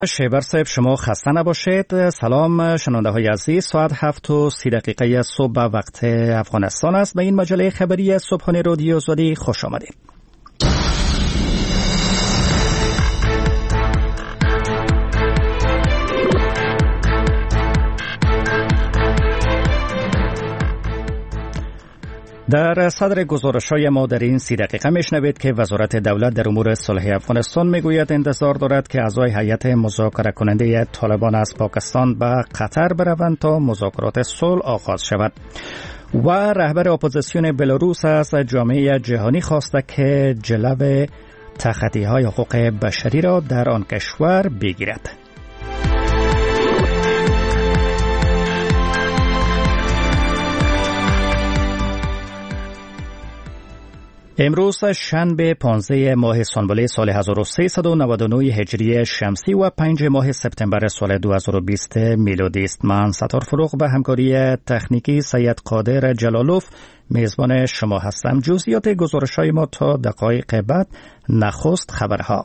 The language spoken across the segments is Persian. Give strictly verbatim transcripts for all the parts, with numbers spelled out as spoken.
شیبر صاحب شما خسته نباشید. سلام شنونده های عزیز، ساعت هفت و سی دقیقه صبح به وقت افغانستان است. به این مجله خبری صبحانه رادیو آزادی خوش آمدید. در صدر گزارش‌های ما در این سی دقیقه میشنوید که وزارت دولت در امور صلح افغانستان میگوید انتظار دارد که اعضای هیئت مذاکره کننده طالبان از پاکستان به قطر بروند تا مذاکرات صلح آغاز شود. و رهبر اپوزیسیون بلاروس از جامعه جهانی خواسته که جلو تخطی‌های حقوق بشری را در آن کشور بگیرد. امروز شنبه پانزده ماه سانبله سال هزار و سیصد و نود و نه هجری شمسی و پنج ماه سپتامبر سال دو هزار و بیست میلادی است. من ستار فروغ به همکاری تکنیکی سید قادر جلالوف میزبان شما هستم. جزئیات گزارش‌های ما تا دقایق بعد. نخست خبرها.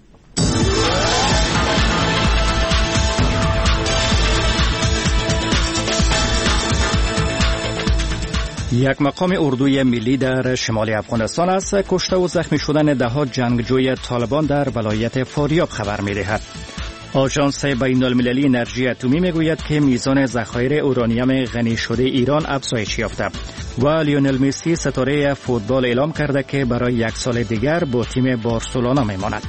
یک مقام اردوی ملی در شمال افغانستان از کشته و زخمی شدن ده‌ها جنگجوی طالبان در ولایت فاریاب خبر می‌دهد. آژانس بین‌المللی انرژی اتمی میگوید که میزان ذخایر اورانیوم غنی شده ایران افزایش یافته و لیونل مسی ستاره فوتبال اعلام کرده که برای یک سال دیگر با تیم بارسلونا میماند.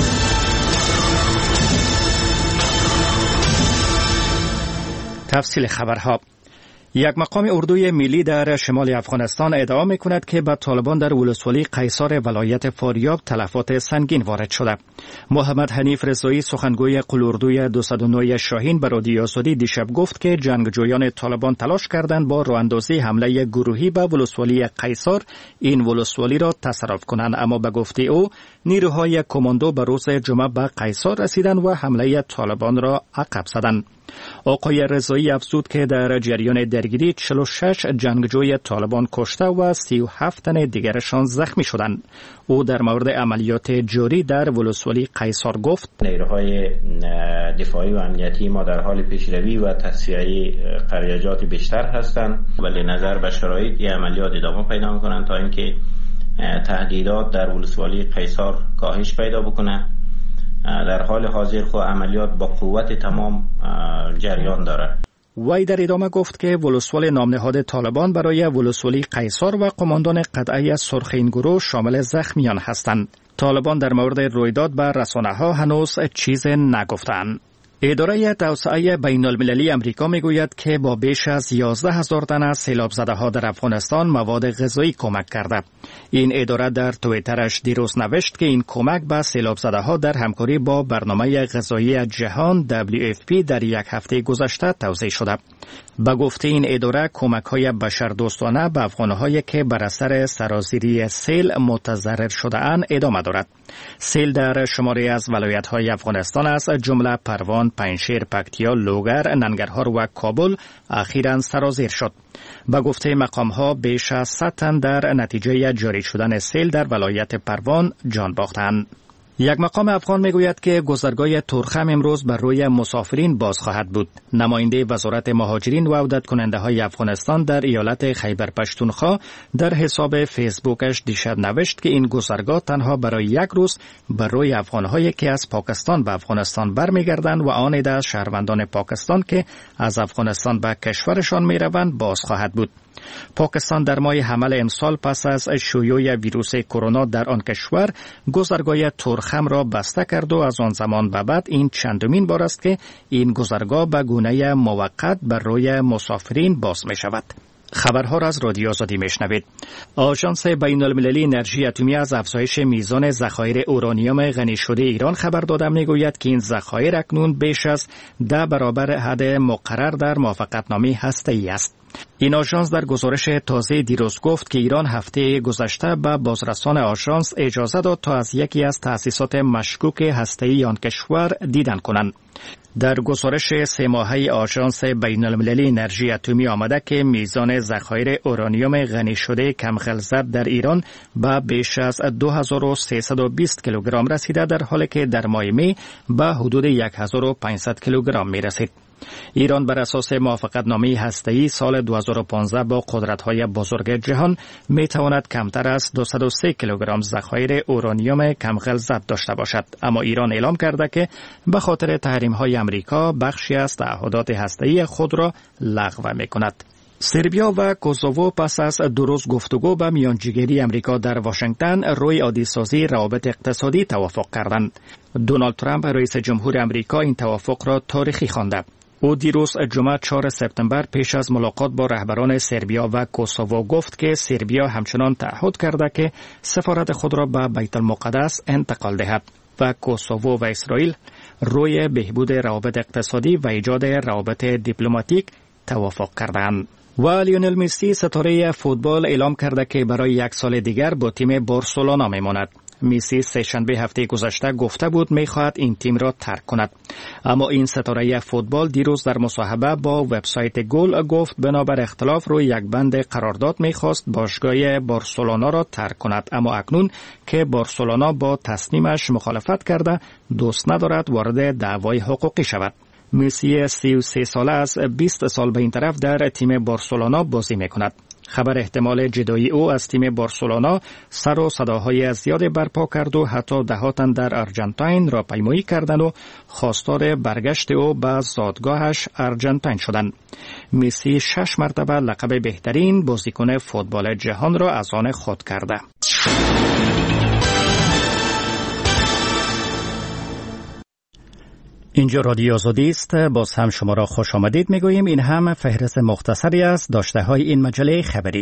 تفصیل خبرها. یک مقام اردوی ملی در شمال افغانستان ادعا می‌کند که به طالبان در ولسوالی قیصار ولایت فاریاب تلفات سنگین وارد شده. محمد حنیف رضایی سخنگوی قلوردوی دویست و نه شاهین به رادیو آزادی دیشب گفت که جنگجویان طالبان تلاش کردند با راه‌اندازی حمله گروهی به ولسوالی قیصار این ولسوالی را تصرف کنند، اما به گفته او نیروهای کماندو به روز جمعه به قیصار رسیدند و حمله طالبان را عقب زدند. آقای رضایی افزود که در جریان درگیری چهل و شش جنگجوی طالبان کشته و سی و هفت تن دیگرشان زخمی شدند. او در مورد عملیات جاری در ولسوالی قیصار گفت: نیروهای دفاعی و امنیتی ما در حال پیشروی و تصفیه قریجات بیشتر هستند، ولی نظر به شرایط این عملیات ادامه پیدا می‌کنند تا اینکه تهدیدات در ولسوالی قیصار کاهش پیدا بکنه. در حال حاضر خو عملیات با قوت تمام جریان داره. وی در ادامه گفت که ولسوالی نامنهاد طالبان برای ولسوالی قیصار و قماندان قطعه سرخ این گروه شامل زخمیان هستند. طالبان در مورد رویداد به رسانه‌ها هنوز چیز نگفتند. اداره توسعه بین المللی امریکا میگوید که با بیش از یازده هزار تن از سیلاب زده ها در افغانستان مواد غذایی کمک کرده. این اداره در توییترش دیروز نوشت که این کمک به سیلاب زده ها در همکاری با برنامه غذایی جهان دبلیو اف پی در یک هفته گذشته توزیع شده. به گفته این اداره کمک های بشردوستانه به افغانهایی که بر اثر سرازیری سیل متضرر شده اند ادامه دارد. سیل در شماری از ولایت های افغانستان از جمله پروان، پنجشیر، پکتیا، لوگر، ننگرهار و کابل اخیراً سرازیر شد. به گفته مقام ها بیش از صد تن در نتیجه جاری شدن سیل در ولایت پروان جان باختند. یک مقام افغان میگوید که گذرگاه تورخم امروز بر روی مسافرین باز خواهد بود. نماینده وزارت مهاجرین و عودت کننده های افغانستان در ایالت خیبر پشتونخوا در حساب فیسبوکش دیشب نوشت که این گذرگاه تنها برای یک روز بر روی افغانهایی که از پاکستان به افغانستان برمیگردند و آن عده شهروندان پاکستان که از افغانستان به کشورشان میروند باز خواهد بود. پاکستان در ماه حمل امسال پس از شیوع ویروس کرونا در آن کشور گذرگاه تورخم را بسته کرد و از آن زمان به بعد این چندمین بار است که این گذرگاه به گونه موقت بر روی مسافرین باز می شود. خبرها را از رادیو آزادی میشنوید. آژانس بین‌المللی انرژی اتمی از افزایش میزان ذخایر اورانیوم غنی شده ایران خبر داده میگوید که این ذخایر اکنون بیش از ده برابر حد مقرر در موافقتنامه هسته‌ای است. این آژانس در گزارش تازه دیروز گفت که ایران هفته گذشته به بازرسان آژانس اجازه داد تا از یکی از تأسیسات مشکوک هسته‌ای آن کشور دیدن کنند. در گزارش سه ماهه آژانس بین المللی انرژی اتمی آمده که میزان ذخایر اورانیوم غنی شده کم غلظت در ایران به بیش از دو هزار و سیصد و بیست کیلوگرم رسیده، در حالی که در ماه می به حدود یک هزار و پانصد کیلوگرم می رسید. ایران بر اساس موافقتنامه هسته‌ای سال دو هزار و پانزده با قدرت‌های بزرگ جهان می تواند کمتر از دویست و سه کیلوگرم ذخایر اورانیوم کم غلظت داشته باشد، اما ایران اعلام کرده که به خاطر تحریم‌های آمریکا بخشی از تعهدات هسته‌ای خود را لغو می‌کند. سربیا و کوزوو پس از دو روز گفتگو به میانجیگری امریکا در واشنگتن روی عادی‌سازی روابط اقتصادی توافق کردند. دونالد ترامپ رئیس جمهور امریکا این توافق را تاریخی خوانده. او دیروز جمعه چهارم سپتامبر پیش از ملاقات با رهبران سربیا و کوسوو گفت که سربیا همچنان تعهد کرده که سفارت خود را به بیت المقدس انتقال دهد و کوسوو و اسرائیل روی بهبود روابط اقتصادی و ایجاد روابط دیپلماتیک توافق کردند. و لیونل مسی ستاره فوتبال اعلام کرده که برای یک سال دیگر با تیم بارسلونا میماند. مسی سه‌شنبه هفته گذشته گفته بود میخواهد این تیم را ترک کند، اما این ستاره فوتبال دیروز در مصاحبه با وبسایت گل گفت بنابر اختلاف روی یک بند قرارداد میخواست باشگاه بارسلونا را ترک کند، اما اکنون که بارسلونا با تصمیمش مخالفت کرده دوست ندارد وارد دعوای حقوقی شود. مسی سی و سه ساله از بیست سال به این طرف در تیم بارسلونا بازی میکند. خبر احتمال جدایی او از تیم بارسلونا سر و صداهای زیاد برپا کرد و حتی دهاتن در آرژانتین را پیمایی کردند و خواستار برگشت او به زادگاهش آرژانتین شدند. مسی شش مرتبه لقب بهترین بازیکن فوتبال جهان را از آن خود کرده. اینجا رادیو آزادی است. باز هم شما را خوش آمدید میگوییم. این هم فهرست مختصری از داشته های این مجله خبری.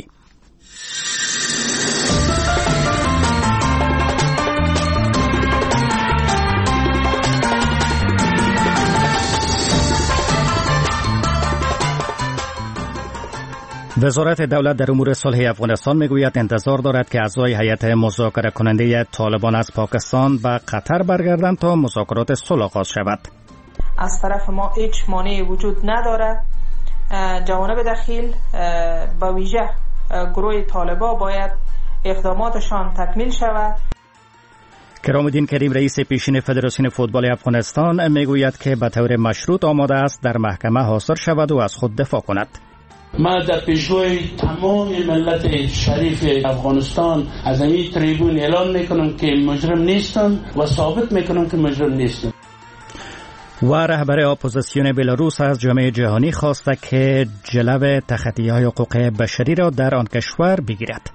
وزارت دولت در امور صلح افغانستان میگوید انتظار دارد که اعضای هیئت مذاکره کننده طالبان از پاکستان به قطر برگردند تا مذاکرات صلح آغاز شود. از طرف ما هیچ مانعی وجود ندارد. جوانب دخیل به ویژه گروه طالبان باید اقداماتشان تکمیل شود. کرام‌الدین کریم رئیس پیشین فدراسیون فوتبال افغانستان میگوید که به طور مشروط آماده است در محکمه حاضر شود و از خود دفاع کند. ما در پیشروی تمام ملت شریف افغانستان از این تریبون اعلان میکنم که مجرم نیستم و ثابت میکنم که مجرم نیستم. و رهبر اپوزیسیون بلاروس از جامعه جهانی خواسته که جلو تخطی‌های حقوق بشری را در آن کشور بگیرد.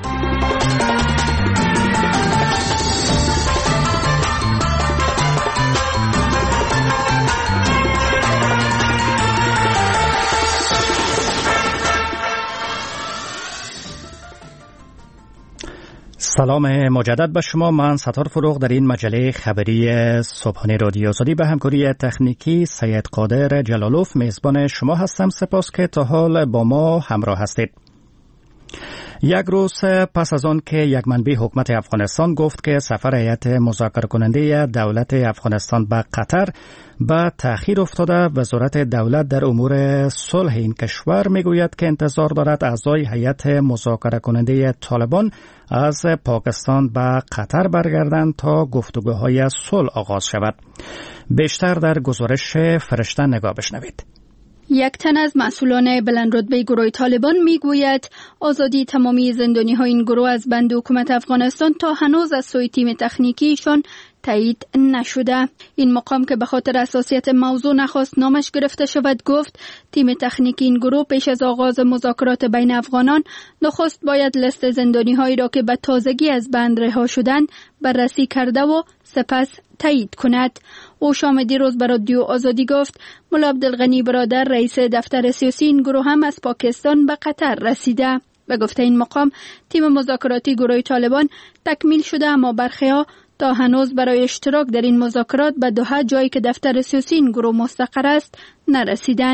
سلام مجدد به شما. من ستار فروغ در این مجله خبری صبحانه رادیو آزادی به همکاری تکنیکی سید قادر جلالوف میزبان شما هستم. سپاس که تا حال با ما همراه هستید. یک روز پس از آن که یک منبع حکومت افغانستان گفت که سفر هیئت مذاکره کننده دولت افغانستان به قطر به تأخیر افتاده، وزارت دولت در امور صلح این کشور میگوید که انتظار دارد اعضای هیئت مذاکره کننده طالبان از پاکستان به قطر برگردند تا گفتگوهای صلح آغاز شود. بیشتر در گزارش فرشته نگاه بشنوید. یک تن از مسئولان بلند رتبه گروه طالبان میگوید آزادی تمامی زندانی های این گروه از بند حکومت افغانستان تا هنوز از سوی تیم تکنیکیشان تایید نشده. این مقام که به خاطر حساسیت موضوع نخواست نامش گرفته شود گفت تیم تکنیکی این گروه پیش از آغاز مذاکرات بین افغانان نخست باید لیست زندانی هایی را که به تازگی از بند رها شدند بررسی کرده و سپس تایید کند. او شام دیروز به رادیو آزادی گفت ملا عبدالغنی برادر رئیس دفتر سیاسی این گروه هم از پاکستان به قطر رسیده و گفته این مقام تیم مذاکراتی گروه طالبان تکمیل شده، اما برخی‌ها تا هنوز برای اشتراک در این مذاکرات به دوحه، جایی که دفتر سیاسی این گروه مستقر است، نرسیدند.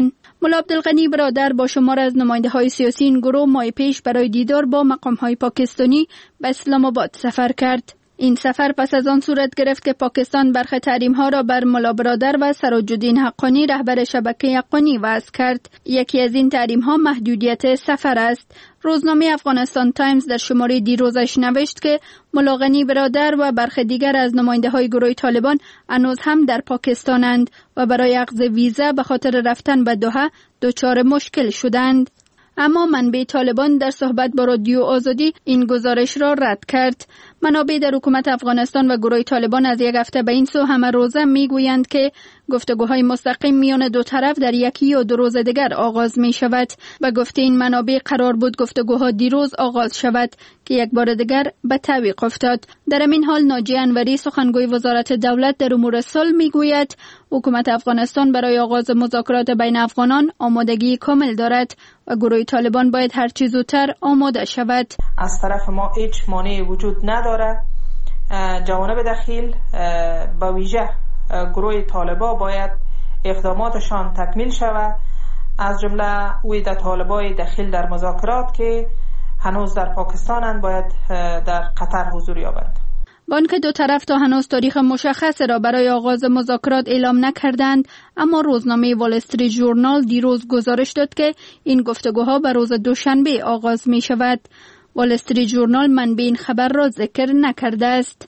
ملا عبدالغنی برادر با شمار از نماینده‌های سیاسی این گروه ماه پیش برای دیدار با مقام‌های پاکستانی به اسلام آباد سفر کرد. این سفر پس از آن صورت گرفت که پاکستان برخی تحریم‌ها را بر ملا برادر و سراج الدین حقانی رهبر شبکه حقانی وضع کرد. یکی از این تحریم‌ها محدودیت سفر است. روزنامه افغانستان تایمز در شماره دیروزش نوشت که ملا غنی برادر و برخی دیگر از نماینده‌های گروه طالبان هنوز هم در پاکستانند و برای اخذ ویزا به خاطر رفتن به دوحه دچار مشکل شدند. اما منبع طالبان در صحبت با رادیو آزادی این گزارش را رد کرد. منابع در حکومت افغانستان و گروه طالبان از یک هفته به این سو همه روزه میگویند که گفتگوهای مستقیم میان دو طرف در یکی یا دو روز دیگر آغاز می شود. به گفته این منابع قرار بود گفتگوها دیروز آغاز شود که یک بار دیگر به تعویق افتاد. در این حال ناجی انوری سخنگوی وزارت دولت در امور صلح میگوید حکومت افغانستان برای آغاز مذاکرات بین افغانان آمادگی کامل دارد و گروه طالبان باید هر چه زودتر آماده شود. از طرف ما هیچ مانعی وجود نداره. جوانب دخیل به ویژه گروه طالبا باید اقداماتشان تکمیل شود، از جمله وید طالبای دخیل در مذاکرات که هنوز در پاکستانند باید در قطر حضور یابند. با آنکه دو طرف تا هنوز تاریخ مشخص را برای آغاز مذاکرات اعلام نکردند، اما روزنامه وال استریت ژورنال دیروز گزارش داد که این گفتگوها به روز دوشنبه آغاز می شود. وال استریت ژورنال منبع این خبر را ذکر نکرده است.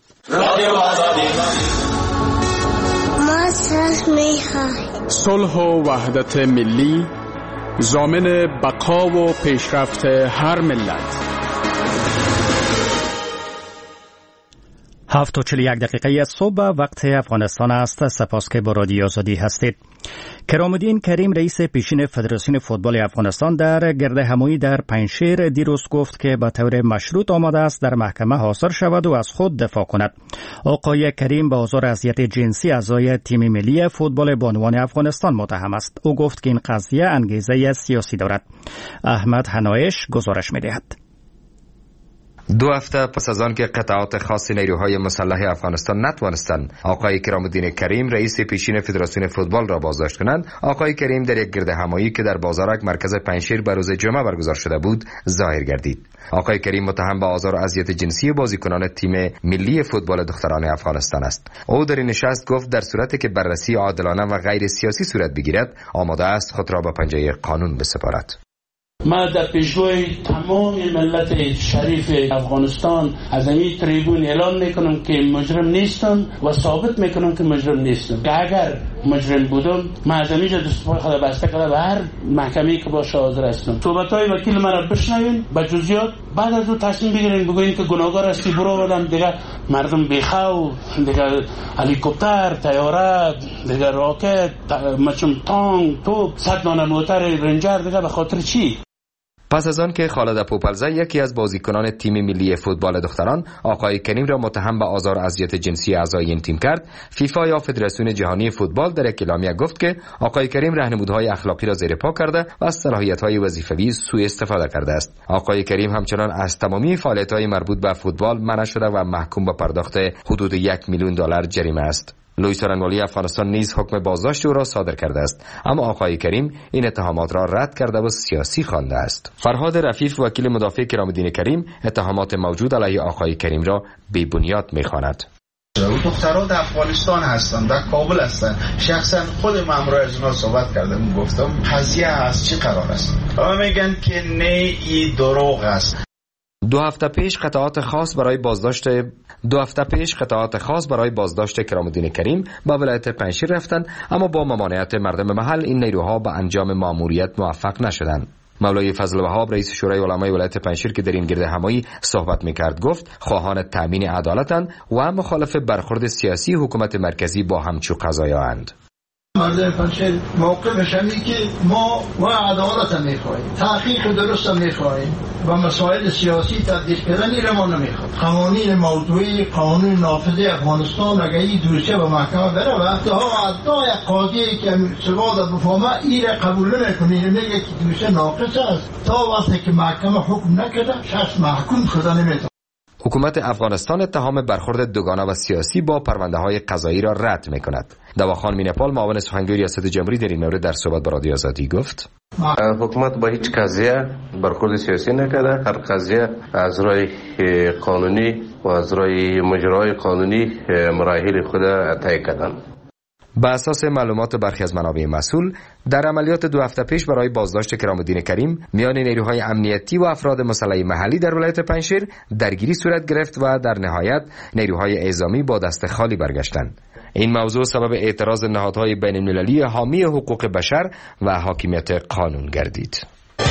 ما صلح می‌خواهیم. صلح و وحدت ملی ضامن بقا و پیشرفت هر ملت. هفت و چل یک دقیقه صبح وقت افغانستان است. سپاس که با رادیو آزادی هستید. کرام الدین کریم رئیس پیشین فدراسیون فوتبال افغانستان در گرد همایی در پنجشیر دیروز گفت که به طور مشروط آماده است در محکمه حاضر شود و از خود دفاع کند. آقای کریم به آزار اذیت جنسی اعضای تیم ملی فوتبال بانوان افغانستان متهم است. او گفت که این قضیه انگیزه سیاسی دارد. احمد حنایش گزارش می‌دهد. دو هفته پس از آن که قطعات خاص نیروهای مسلح افغانستان نتوانستند آقای کرام الدین کریم رئیس پیشین فدراسیون فوتبال را بازداشت کنند، آقای کریم در یک گرد همایی که در بازارک مرکز پنجشیر به روز جمعه برگزار شده بود ظاهر گردید. آقای کریم متهم به آزار و اذیت جنسی بازیکنان تیم ملی فوتبال دختران افغانستان است. او در این نشست گفت در صورتی که بررسی عادلانه و غیر سیاسی صورت بگیرد آماده است خود را به پنجه قانون بسپارد. ما در پیشگوی تمام ملت شریف افغانستان از این تریبون اعلان میکنم که مجرم نیستم و ثابت میکنم که مجرم نیستم. که اگر مجرم بودم ما از اینجا دستور خدا بسته کرده و هر محکمه‌ای که باشه حاضر هستم. صحبت‌های وکیل من را بشنوین به جزئیات، بعد از اون تصمیم بگیرین، بگوین که گناهکار هستی برو بدم دیگه مردم بیخو دیگه هلیکوپتر، طیاره، دیگه راکت، مچم تانک، توپ، صد دانه موتر رنجر دیگه به خاطر چی؟ پس از آن که خالد پوپلزه یکی از بازیکنان تیم ملی فوتبال دختران آقای کریم را متهم به آزار و اذیت جنسی اعضای این تیم کرد، فیفا یا فدراسیون جهانی فوتبال در یک اعلامیه گفت که آقای کریم راهنمودهای اخلاقی را زیر پا کرده و از صلاحیت‌های وظیفوی سوء استفاده کرده است. آقای کریم همچنان از تمامی فعالیت‌های مربوط به فوتبال منع شده و محکوم به پرداخت حدود یک میلیون دلار جریمه است. لوی سرنوالی افغانستان نیز حکم بازداشت او را صادر کرده است، اما آقای کریم این اتهامات را رد کرده و سیاسی خوانده است. فرهاد رفیف وکیل مدافع کرام الدین کریم اتهامات موجود علیه آقای کریم را بی بنیاد می‌خواند. دخترها در افغانستان هستند، در کابل هستند. شخصا خود مامورای از اونا صحبت کردم، گفتم قضیه از چی قرار است و میگن که نه ای دروغ است. دو هفته پیش قطعات خاص برای بازداشت دو هفته پیش قطعات خاص برای بازداشت کرام الدین کریم به ولایت پنجشیر رفتند، اما با ممانعت مردم محل این نیروها به انجام مأموریت موفق نشدند. مولای فضل وهاب رئیس شورای علمای ولایت پنجشیر که در این گرد همایی صحبت میکرد گفت خواهان تامین عدالتند و مخالف برخورد سیاسی حکومت مرکزی با همچو قضایااند. مردم پنجشیر موقفش اینه که ما و عدالت میخواهیم، تحقیق درست میخواهیم و مسائل سیاسی تبدیل کردن را ما نمیخواهیم. قوانین موضوعی، قانون نافذ افغانستان اگر این دوسیه به محکمه بره و تا یک قاضی که سواد بفهمه این را قبول نمیکنه، میگه که دوسیه ناقص است. تا وقتی که محکمه حکم نکرده شخص محکوم شده نمیتونه. حکومت افغانستان اتهام برخورد دوگانه و سیاسی با پرونده های قضایی را رد می کند. دواخان مینپال معاون سخنگوی ریاست جمهوری در این مورد در صحبت با رادیو آزادی گفت: حکومت با هیچ قضیه برخورد سیاسی نکرده. هر قضیه از راه قانونی و از راه مجرای قانونی مراحل خود طی کردن. بر اساس معلومات برخی از منابع مسئول، در عملیات دو هفته پیش برای بازداشت کرام‌الدین کریم میان نیروهای امنیتی و افراد مسلح محلی در ولایت پنجشیر درگیری صورت گرفت و در نهایت نیروهای اعزامی با دست خالی برگشتند. این موضوع سبب اعتراض نهادهای بین المللی حامی حقوق بشر و حاکمیت قانون گردید.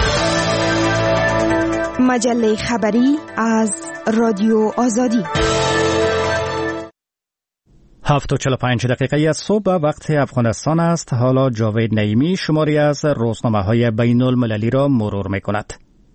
مجله خبری از رادیو آزادی. هفت و چهل و پنج دقیقه از صبح وقت افغانستان است. حالا جاوید نعیمی شماری از روزنامه‌های بین المللی را مرور می‌کند.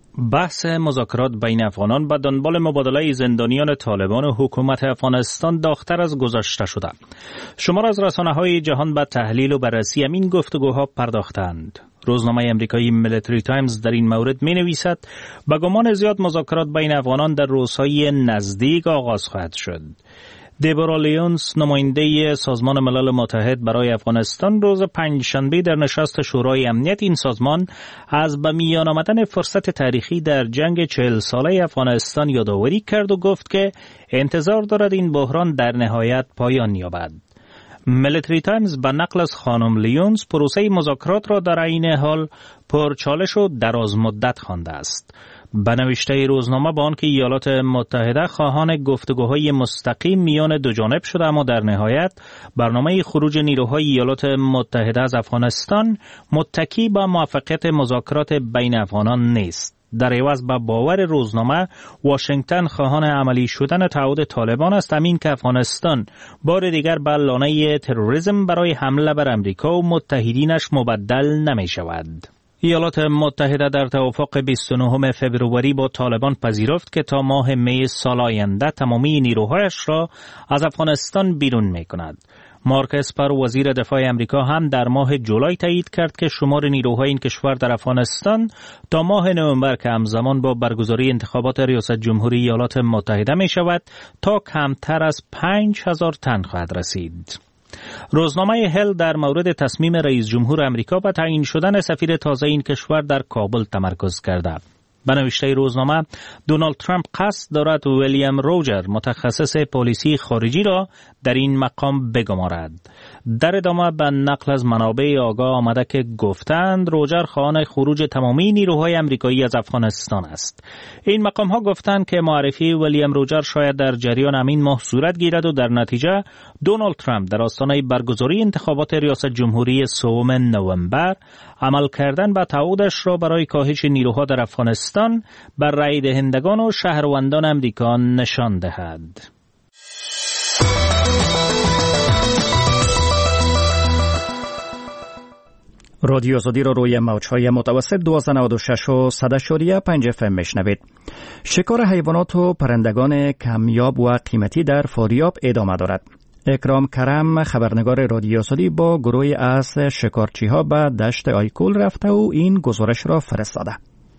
بحث مذاکرات بین افغانان به دنبال مبادله زندانیان طالبان و حکومت افغانستان داغ‌تر از گذشته شده. شمار از رسانه‌های جهان به تحلیل و بررسی این گفتگوها پرداختند. روزنامه امریکایی میلیتری تایمز در این مورد می‌نویسد: به گمان زیاد مذاکرات بین افغانان در روزهای نزدیک آغاز خواهد شد. دیبورا لیونز، نماینده سازمان ملل متحد برای افغانستان، روز پنجشنبه در نشست شورای امنیت این سازمان از به میان آمدن فرصت تاریخی در جنگ چهل ساله افغانستان یادآوری کرد و گفت که انتظار دارد این بحران در نهایت پایان یابد. میلیتری تایمز به نقل از خانم لیونز پروسه مذاکرات را در عین حال پرچالش و دراز مدت خوانده است. به نوشته روزنامه با آنکه ایالات متحده خواهان گفتگوهای مستقیم میان دو جانب شده، اما در نهایت برنامه خروج نیروهای ایالات متحده از افغانستان متکی به موفقیت مذاکرات بین افغانان نیست. در عوض به باور روزنامه، واشنگتن خواهان عملی شدن تعهد طالبان است، همین که افغانستان بار دیگر به لانه تروریسم برای حمله بر امریکا و متحدینش مبدل نمی شود. ایالات متحده در توافق بیست و نهم فوریه با طالبان پذیرفت که تا ماه می سال آینده تمامی نیروهایش را از افغانستان بیرون می کند. مارک اسپر، وزیر دفاع امریکا، هم در ماه جولای تایید کرد که شمار نیروهای این کشور در افغانستان تا ماه نوامبر که همزمان با برگزاری انتخابات ریاست جمهوری ایالات متحده می شود تا کمتر از پنج هزار تن خواهد رسید. روزنامه هل در مورد تصمیم رئیس جمهور امریکا به تعیین شدن سفیر تازه این کشور در کابل تمرکز کرده. به نوشته روزنامه، دونالد ترامپ قصد دارد ویلیام روجر، متخصص پالیسی خارجی، را در این مقام بگمارد. در ادامه به نقل از منابع آگاه آمده که گفتند روجر خواهان خروج تمامی نیروهای امریکایی از افغانستان است. این مقام ها گفتند که معرفی ویلیام روجر شاید در جریان همین ماه صورت گیرد و در نتیجه دونالد ترامپ در آستانه برگزاری انتخابات ریاست جمهوری سوم نوامبر عمل کردن به تعهدش را برای کاهش نیروها در افغانستان بر رای دهندگان و شهروندان امریکا نشان دهد. رادیو آزادی را روی موج‌های متوسط دویست و نود و شش و صد اشاریه پنج اف ام میشنوید. شکار حیوانات و پرندگان کمیاب و قیمتی در فاریاب ادامه دارد. اکرام کرم، خبرنگار رادیو آزادی، با گروهی از شکارچی‌ها به دشت آیکول رفته و این گزارش را فرستاده.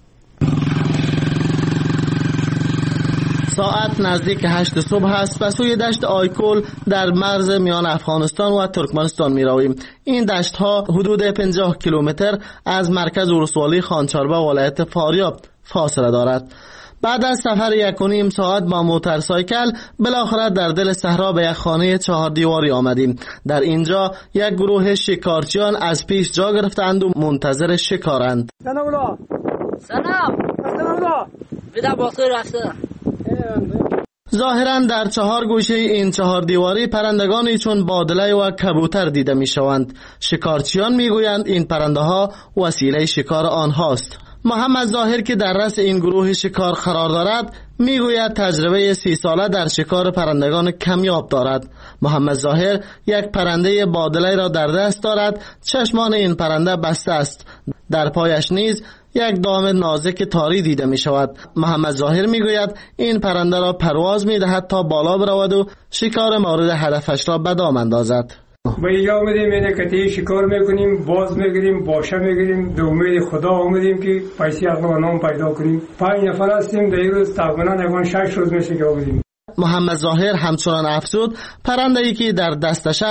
ساعت نزدیک هشت صبح است و سوی دشت آیکول در مرز میان افغانستان و ترکمنستان می رویم. این دشت ها حدود پنجاه کیلومتر از مرکز ولسوالی خانچاربه ولایت فاریاب فاصله دارد. بعد از سفر یک و نیم ساعت با موتورسایکل بالاخره در دل صحرا به یک خانه چهار دیواری آمدیم. در اینجا یک گروه شکارچیان از پیش جا گرفتند و منتظر شکارند. سلام سلام سلام ودا باقی رفته. ظاهراً در چهار گوشه این چهار دیواری پرندگانی چون بادله و کبوتر دیده می شوند. شکارچیان می گویند این پرنده ها وسیله شکار آنهاست. محمد ظاهر که در رأس این گروه شکار قرار دارد می گوید تجربه سی ساله در شکار پرندگان کمیاب دارد. محمد ظاهر یک پرنده بادله را در دست دارد. چشمان این پرنده بسته است. در پایش نیز یک دام نازک تاری دیده می شود. محمد ظاهر می گوید این پرنده را پرواز می دهد تا بالا برود و شکار مورد هدفش را به دام اندازد. با اینجا آمدیم اینه کتی شکار میکنیم، باز میگیریم، باشه میگیریم، به امید خدا آمدیم که پیسی اقلا نام پیدا کنیم. پنج نفر هستیم، در این روز تقریبا نگان شش روز میشه که آمدیم. محمد ظاهر همچنان افزود پرنده‌ای که در دستش است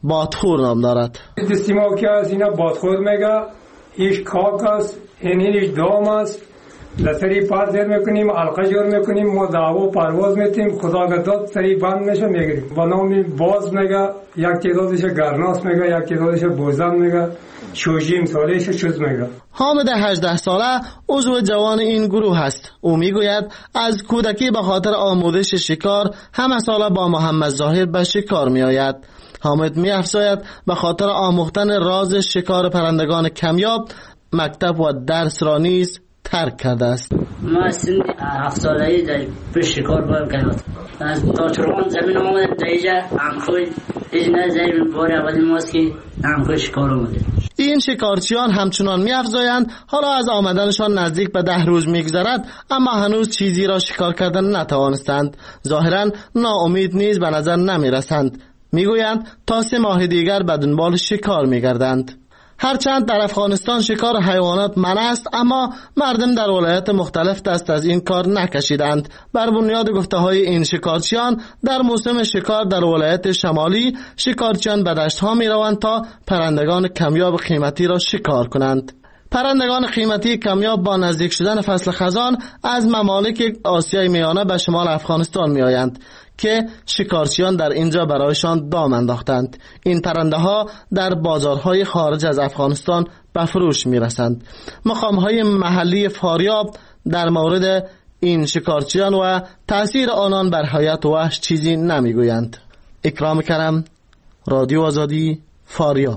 بادخور نام دارد. دستیما که از اینا بادخور میگه، ایش کاک است، این ایش دام است. لسری پار زیر میکنیم، علقه جور میکنیم، ما دعوا پرواز میتیم، خدا گداد سری بند میشه میگیریم. با نامی باز میگه، یک تعدادش گرناس میگه، یک تعدادش بوزن میگه، شوجیم سالش چوز میگه. حامد هجده ساله عضو جوان این گروه است. او میگوید از کودکی به خاطر آموزش شکار همه ساله با محمد ظاهر به شکار میآید. حامد می‌افزاید به خاطر آموختن راز شکار پرندگان کمیاب مکتب و درس را نیز ترک کرده است. ما سن هفت ساله‌ای در پیش شکار باید کردم. از تاچران زمین آمدم در اینجا همخوی اینجا زمین بار اولی ماست که همخوی شکار آمده. این شکارچیان همچنان می‌افزایند حالا از آمدنشان نزدیک به ده روز می‌گذرد اما هنوز چیزی را شکار کردن نتوانستند. ظاهراً ناامید نیز به نظر نمی‌رسند. میگویند تا سه ماه دیگر به دنبال شکار می‌گردند. هرچند در افغانستان شکار حیوانات منع است اما مردم در ولایات مختلف دست از این کار نکشیدند. بر بنیاد گفته‌های این شکارچیان در موسم شکار در ولایت شمالی شکارچیان به دشت‌ها می‌روند تا پرندگان کمیاب قیمتی را شکار کنند. پرندگان قیمتی کمیاب با نزدیک شدن فصل خزان از ممالک آسیای میانه به شمال افغانستان می‌آیند که شکارچیان در اینجا برایشان دام انداختند. این پرنده ها در بازارهای خارج از افغانستان به فروش میرسند. مقامهای محلی فاریاب در مورد این شکارچیان و تأثیر آنان بر حیات وحش چیزی نمیگویند. اکرام کرم، رادیو آزادی، فاریاب.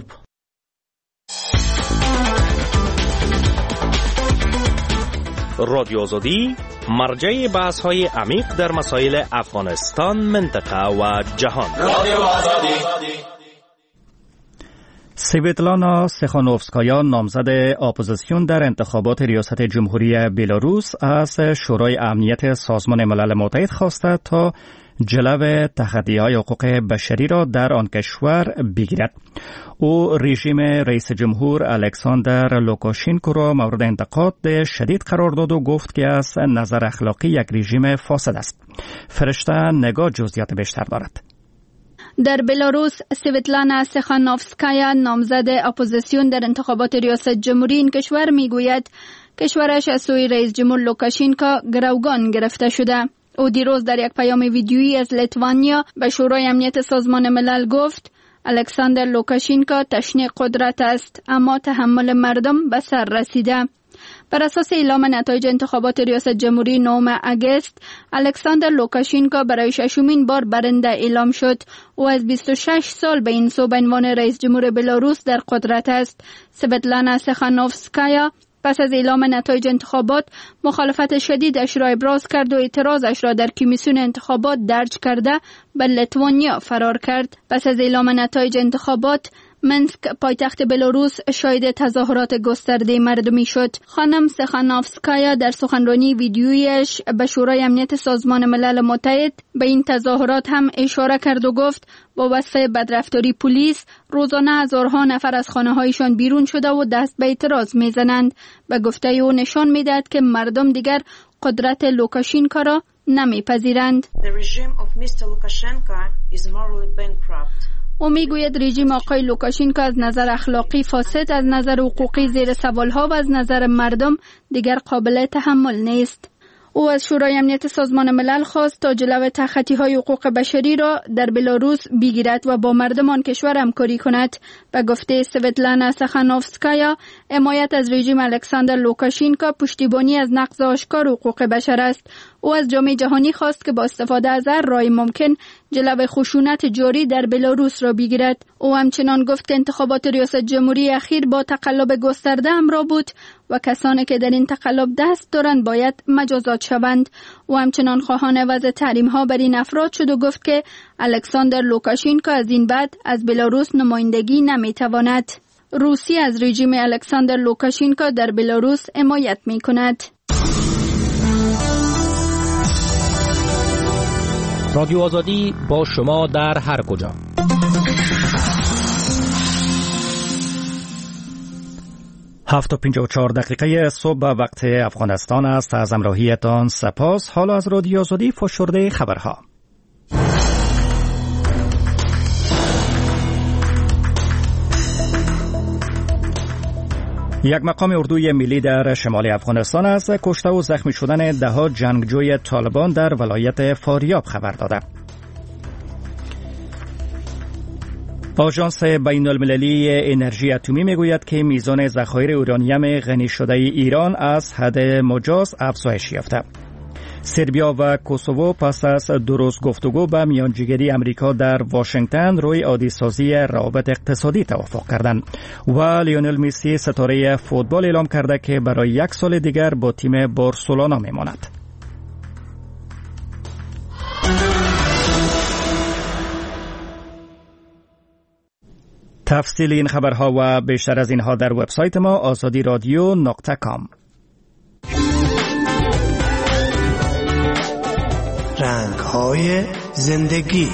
رادیو آزادی مرجع بحث های عمیق در مسائل افغانستان، منطقه و جهان. رادیو آزادی. سویتلانا سخانوفسکایا نامزد اپوزیسیون در انتخابات ریاست جمهوری بلاروس از شورای امنیت سازمان ملل متحد خواسته تا جلو تخطی‌های حقوق بشری را در آن کشور بگیرد. او رژیم رئیس جمهور الکساندر لوکاشنکو را مورد انتقاد شدید قرار داد و گفت که از نظر اخلاقی یک رژیم فاسد است. فرشته نگاه جزئیات بیشتر دارد. در بلاروس سویتلانا سخانوفسکایا نامزد اپوزیسیون در انتخابات ریاست جمهوری این کشور میگوید کشورش از سوی رئیس جمهور لوکاشنکو گروگان گرفته شده. او دیروز در یک پیام ویدیویی از لیتوانیا به شورای امنیت سازمان ملل گفت الکساندر لوکاشنکو تشنه قدرت است اما تحمل مردم به سر رسیده. بر اساس اعلام نتایج انتخابات ریاست جمهوری نهم اگست، الکساندر لوکاشنکو برای ششمین بار برنده اعلام شد. او از بیست و شش سال به این سو به عنوان رئیس جمهور بلاروس در قدرت است. سویتلانا سخانوفسکایا پس از اعلام نتایج انتخابات مخالفت شدیدش را ابراز کرد و اعتراضش را در کمیسیون انتخابات درج کرده به لیتوانیا فرار کرد. پس از اعلام نتایج انتخابات منسک پایتخت بلاروس شاهد تظاهرات گسترده مردمی شد. خانم سخانوفسکایا در سخنرانی ویدیویش به شورای امنیت سازمان ملل متحد به این تظاهرات هم اشاره کرد و گفت با وصف بدرفتاری پلیس روزانه هزارها نفر از خانه‌هایشان بیرون شده و دست به اعتراض می‌زنند. به گفته او نشان می‌دهد که مردم دیگر قدرت لوکاشنکو را نمی‌پذیرند. او میگوید رژیم آقای لوکاشنکو از نظر اخلاقی فاسد، از نظر حقوقی زیر سوالها و از نظر مردم دیگر قابل تحمل نیست. او از شورای امنیت سازمان ملل خواست تا جلو تخطی‌های حقوق بشری را در بلاروس بگیرد و با مردم آن کشور همکاری کند. به گفته سویتلانا سخانوفسکایا، حمایت از رژیم الکساندر لوکاشنکو پشتیبانی از نقض آشکار حقوق بشر است. او از جامعه جهانی خواست که با استفاده از هر راه ممکن جلو خشونت جاری در بلاروس را بگیرد. او همچنان گفت که انتخابات ریاست جمهوری اخیر با تقلب گسترده همراه بود و کسانی که در این تقلب دست دارند باید مجازات شوند. او همچنان خواهان وضع تحریم ها بر این افراد شد و گفت که الکساندر لوکاشنکو از این بعد از بلاروس نمایندگی نمیتواند. روسیه از رژیم الکساندر لوکاشنکو در بلاروس حمایت میکند. رادیو آزادی با شما در هر کجا. هفت و پنجاه و چهار دقیقه صبح وقت افغانستان است. از همراهیتان سپاس. حالا از رادیو آزادی فشرده خبرها. یک مقام اردوی ملی در شمال افغانستان از کشته و زخمی شدن دهها جنگجوی طالبان در ولایت فاریاب خبر داده. آژانس بین المللی انرژی اتمی میگوید که میزان ذخایر اورانیم غنی شده ایران از حد مجاز افزایش یافته. سربیا و کوسوو پس از دو روز گفتگو به میانجیگری امریکا در واشنگتن روی عادی‌سازی روابط اقتصادی توافق کردند و لیونل مسی ستاره فوتبال اعلام کرده که برای یک سال دیگر با تیم بارسلونا میماند. تفصیل این خبرها و بیشتر از اینها در وبسایت ما آزادی رادیو نقطه کام. رنگ‌های زندگی.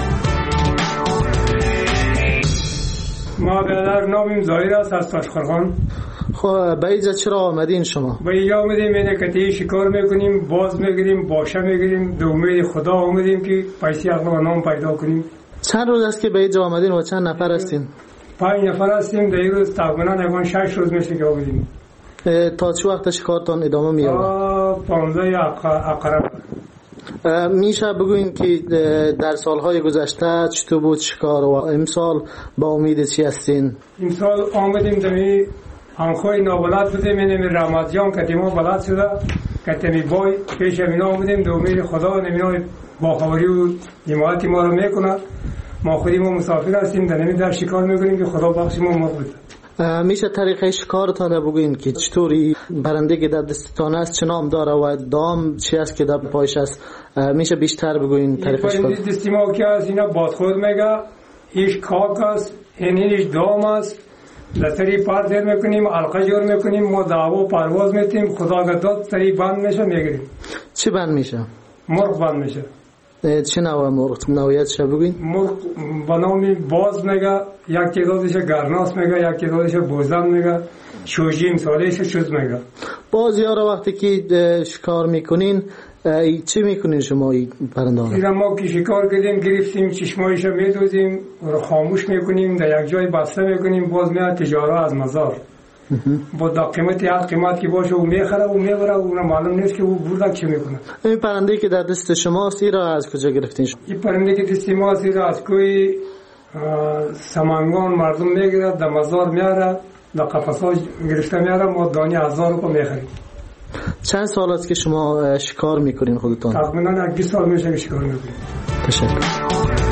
ما برادر نامیم ظاهر است از تاشقرغان. خب به اینجا چرا آمدین شما؟ به اینجا آمدیم اینه که شکار میکنیم، باز میگیریم، باشه میگیریم، به امید خدا آمدیم که پیسی عقل و نام پیدا کنیم. چند روز است که به اینجا آمدین و چند نفر هستین؟ پنج نفر هستیم. در این روز تقریبا نگان شش روز میشه که آمدیم. تا چه وقت شکارتان ادامه میاره؟ پانزده عقرب. میشه بگوین که در سالهای گذشته چطور بود شکار و امسال با امید چی هستین؟ امسال آمدیم دمی انخوی نابلد بودیم، اینمی رمضان که دیما بلد شده که تمی بای پیش امینا آمدیم دو امید خدا نمینا با خبری و حمایت ما رو میکنه. ما خودی ما مسافر هستیم در نمی در شکار میکنیم که خدا بخش ما ما بود. میشه طریقه شکارتان بگوین که چطوری برنده که در دستتان است چه نام داره و دام چی است که در پایش است؟ میشه بیشتر بگوین طریقه شکار؟ این دستی ما که است اینا بادخور میگه، ایش کاک است، این ایش دام است. لسری پار در میکنیم، علقه جور میکنیم، ما دعوا پرواز میتیم، خدا گداد سری بند میشه میگیریم. چی بند میشه؟ مرغ بند میشه. چه نوع مرغ؟ نوعیتش بگوین؟ مرغ به نام باز میگه، یک تعدادش گرناس میگه، یک تعدادش بوزن میگه، شوجی امسالش شوز میگه. باز یارا وقتی که شکار میکنین چی میکنین شما این پرنده ها؟ اینا ما که شکار کردیم گرفتیم چشمایش میدوزیم و خاموش میکنیم، در یک جای بسته میکنیم، باز میاد تجاره از مزار با دا قیمت هر قیمت که باشه او میخره و میبره و اون معلوم نیست که او برده چه میکنه. این پرنده که در دست شماست این را از کجا گرفتین شما؟ این پرنده که دست ماست این را از کوی سمنگان مردم میگیرد در مزار میاره، در قفص گرفته میاره، ما دانی هزار روپا میخریم. چند سال است که شما شکار میکنین خودتان؟ تقریبا یک بیست سال میشه که شکار میکنیم. تشکر.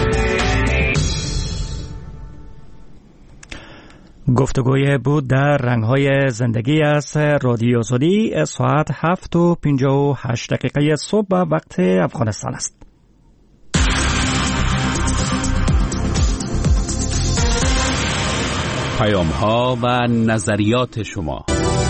گفتگوی بود در رنگ‌های زندگی از رادیو آزادی. ساعت هفت و پنجاه و هشت دقیقه صبح به وقت افغانستان است. پیام‌ها و نظریات شما.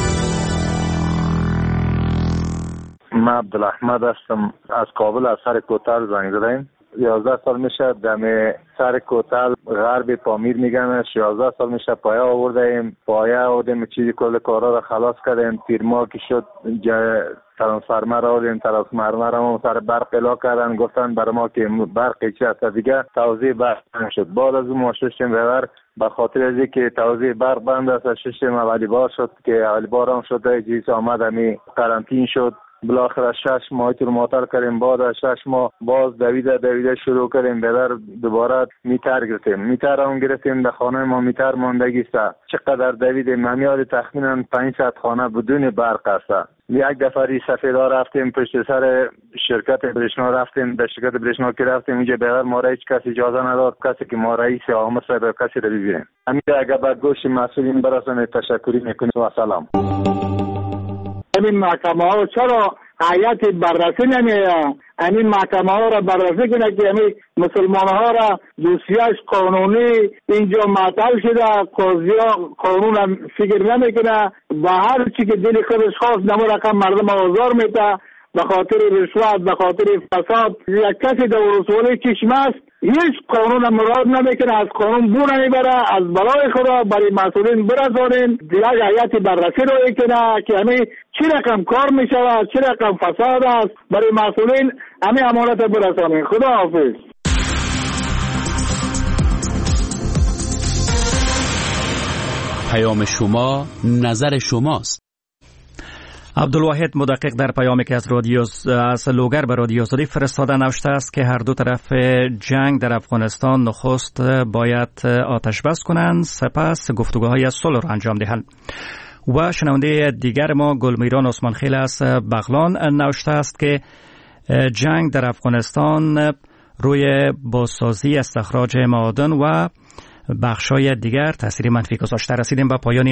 من عبدالاحمد هستم از کابل، از سر کوتل زنگ زدیم. یازده سال میشه دم سر کوتل غرب پامیر میگن، یازده سال میشه پایه آوردیم، پایه آوردیم چیزی کل کارا رو خلاص کردیم. تیر ماه که شد ترانسفرمر آوردیم، ترانسفرمر هم سر برق الا کردن، گفتن برای ما که برقی چی هست دیگه توزیع برق شد. بعد از اون ما ششتیم ببر به خاطر از که توزیع برق بند است، ششتیم اولی بار شد که اولی بار هم شد چیز آمد همی قرنطین شد. بالاخره شش ماه تو موتر کردیم، بعد از شش ماه باز دویده دویده شروع کردیم بدر دوباره میتر گرفتیم. میتر هم گرفتیم در خانه ما میتر ماندگی است. چقدر دویدیم همیاد تخمینا پانصد خانه بدون برق است. یک دفعه سفیدا رفتیم پشت سر شرکت برشنا رفتیم، در شرکت برشنا که رفتیم اونجا بغیر ما را هیچ کسی اجازه نداد کسی که ما رئیس عامل صاحب کسی را ببینیم. همین اگر به گوش مسئولین برسونه تشکری میکنیم و سلام. همین محکمه ها چرا هیئت بررسی نمیه؟ همین محکمه ها را بررسی کنه که همین مسلمان ها را دوسیاش قانونی اینجا معطل شده، قاضی ها قانون فکر نمیکنه، به هر چی که دل خودش خواست نمو رقم مردم آزار میده به خاطر رشوت، به خاطر فساد. یک کسی در ولسوالی چشمه است هیچ قانون مراد نمیکنه، از قانون بو نمیبره، از برای خدا برای مسئولین برسانین، یک هیئت بررسی رو کنه که همین چی رقم کار میشود، چی رقم فساد است، برای مسئولین همین امانت برسانین. خدا حافظ. پیام شما نظر شماست. عبدالواحد مدقق در پیامی که از رادیو از لوگر به رادیو آزادی فرستاده نوشته است که هر دو طرف جنگ در افغانستان نخست باید آتش بس کنند، سپس گفتگوهای صلح را انجام دهند. و شنونده دیگر ما گلمیران عثمانخیل از بغلان نوشته است که جنگ در افغانستان روی بازسازی استخراج معادن و بخشای دیگر تاثیر منفی گذاشته. رسیدیم به پایان